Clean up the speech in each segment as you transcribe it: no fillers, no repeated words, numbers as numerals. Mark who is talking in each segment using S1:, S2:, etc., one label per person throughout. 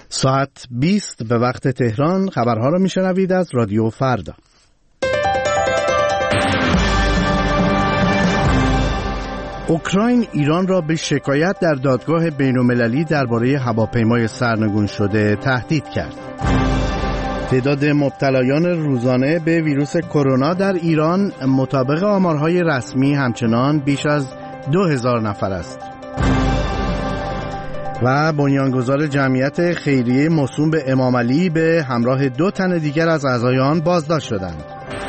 S1: ساعت 20 به وقت تهران خبرها را میشنوید از رادیو فردا. اوکراین ایران را به شکایت در دادگاه بین‌المللی درباره هواپیمای سرنگون شده تهدید کرد. تعداد مبتلایان روزانه به ویروس کرونا در ایران مطابق آمارهای رسمی همچنان بیش از 2000 نفر است. و بنیانگذار جمعیت خیریه موسوم به امام علی به همراه 2 تن دیگر از اعضای آن بازداشت شدند.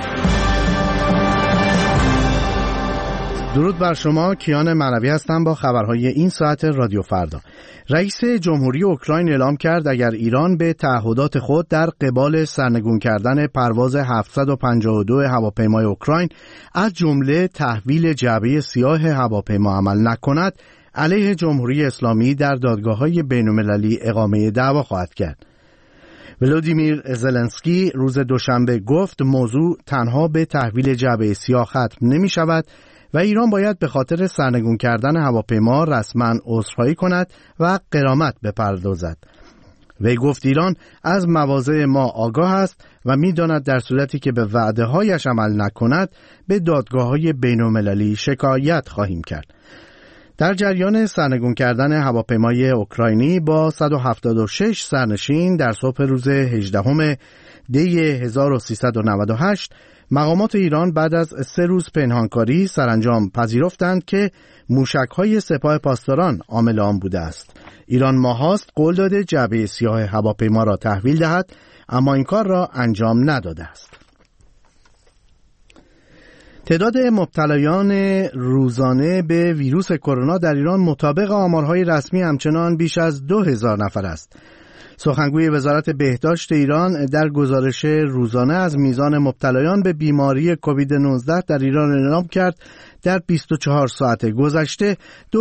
S1: درود بر شما، کیان معنوی هستم با خبرهای این ساعت رادیو فردا. رئیس جمهوری اوکراین اعلام کرد اگر ایران به تعهدات خود در قبال سرنگون کردن پرواز 752 هواپیمای اوکراین از جمله تحویل جعبه سیاه هواپیما عمل نکند، علیه جمهوری اسلامی در دادگاه‌های بین‌المللی اقامه دعوا خواهد کرد. ولودیمیر زلنسکی روز دوشنبه گفت موضوع تنها به تحویل جعبه سیاه ختم نمی‌شود و ایران باید به خاطر سرنگون کردن هواپیما رسما عذرخواهی کند و غرامت بپردازد. وی گفت ایران از مواضع ما آگاه است و می‌داند در صورتی که به وعده‌هایش عمل نکند به دادگاه‌های بین‌المللی شکایت خواهیم کرد. در جریان سرنگون کردن هواپیمای اوکراینی با 176 سرنشین در صبح روز 18 دی 1398 مقامات ایران بعد از 3 روز پنهانکاری سرانجام پذیرفتند که موشک‌های سپاه پاسداران عامل آن بوده است. ایران ماهاست قول داده جعبه سیاه هواپیما را تحویل دهد، اما این کار را انجام نداده است. تعداد مبتلایان روزانه به ویروس کرونا در ایران مطابق آمارهای رسمی همچنان بیش از 2000 نفر است. سخنگوی وزارت بهداشت ایران در گزارش روزانه از میزان مبتلایان به بیماری کووید 19 در ایران اعلام کرد در 24 ساعت گذشته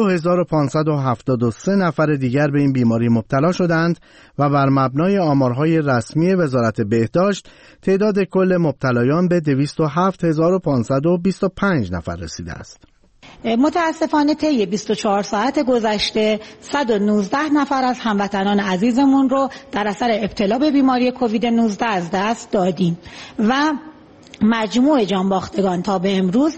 S1: 2573 نفر دیگر به این بیماری مبتلا شدند و بر مبنای آمارهای رسمی وزارت بهداشت تعداد کل مبتلایان به 207525 نفر رسیده است.
S2: متاسفانه طی 24 ساعت گذشته 119 نفر از هموطنان عزیزمون رو در اثر ابتلا به بیماری کووید 19 از دست دادیم و مجموع جانباختگان تا به امروز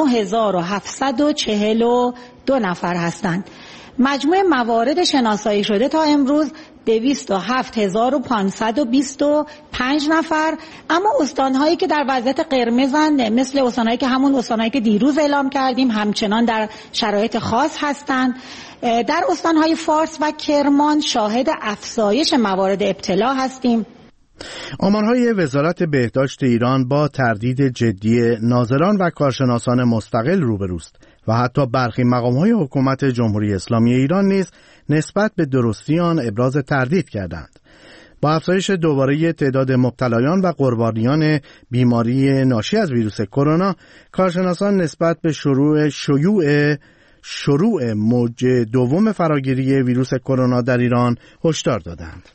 S2: 9742 نفر هستند. مجموع موارد شناسایی شده تا امروز 207525 نفر، اما استانهایی که در وضعیت قرمزند مثل استانهایی که همون استانهایی که دیروز اعلام کردیم همچنان در شرایط خاص هستند. در استانهای فارس و کرمان شاهد افزایش موارد ابتلا هستیم.
S1: آمارهای وزارت بهداشت ایران با تردید جدی ناظران و کارشناسان مستقل روبروست و حتی برخی مقام‌های حکومت جمهوری اسلامی ایران نیز نسبت به درستی آن ابراز تردید کردند. با افزایش دوباره تعداد مبتلایان و قربانیان بیماری ناشی از ویروس کرونا، کارشناسان نسبت به شروع موج دوم فراگیری ویروس کرونا در ایران هشدار دادند.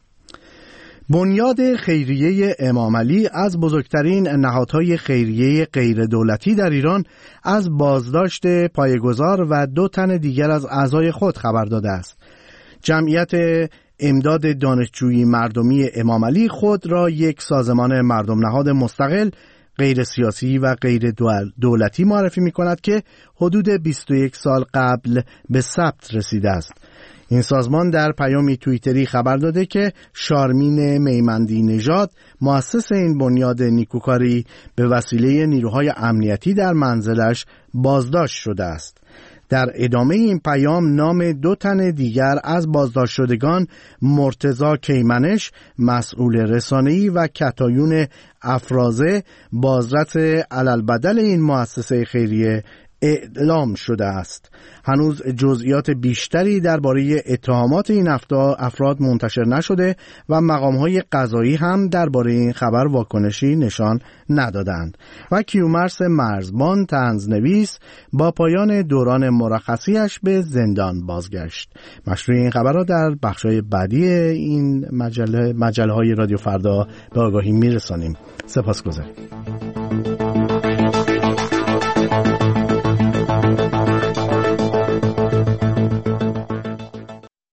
S1: بنیاد خیریه امام علی از بزرگترین نهادهای خیریه غیر دولتی در ایران از بازداشت پایه‌گذار و 2 تن دیگر از اعضای خود خبر داده است. جمعیت امداد دانشجویی مردمی امام علی خود را یک سازمان مردم نهاد مستقل، غیر سیاسی و غیر دولتی معرفی می کند که حدود 21 سال قبل به ثبت رسیده است. این سازمان در پیامی توییتری خبر داده که شارمین میمندی نژاد مؤسس این بنیاد نیکوکاری به وسیله نیروهای امنیتی در منزلش بازداشت شده است. در ادامه این پیام نام 2 تن دیگر از بازداشت شدگان مرتضی کیمنش مسئول رسانه‌ای و کتایون افرازه بازرس علالبدل این مؤسسه خیریه اعلام شده است. هنوز جزئیات بیشتری درباره اتهامات این افراد منتشر نشده و مقام‌های قضایی هم درباره این خبر واکنشی نشان ندادند. و کیومرث مرزبان طنزنویس با پایان دوران مرخصیش به زندان بازگشت. مشروع این خبر را در بخش‌های بعدی این مجله های رادیو فردا به آگاهی میرسانیم. سپاسگزاریم.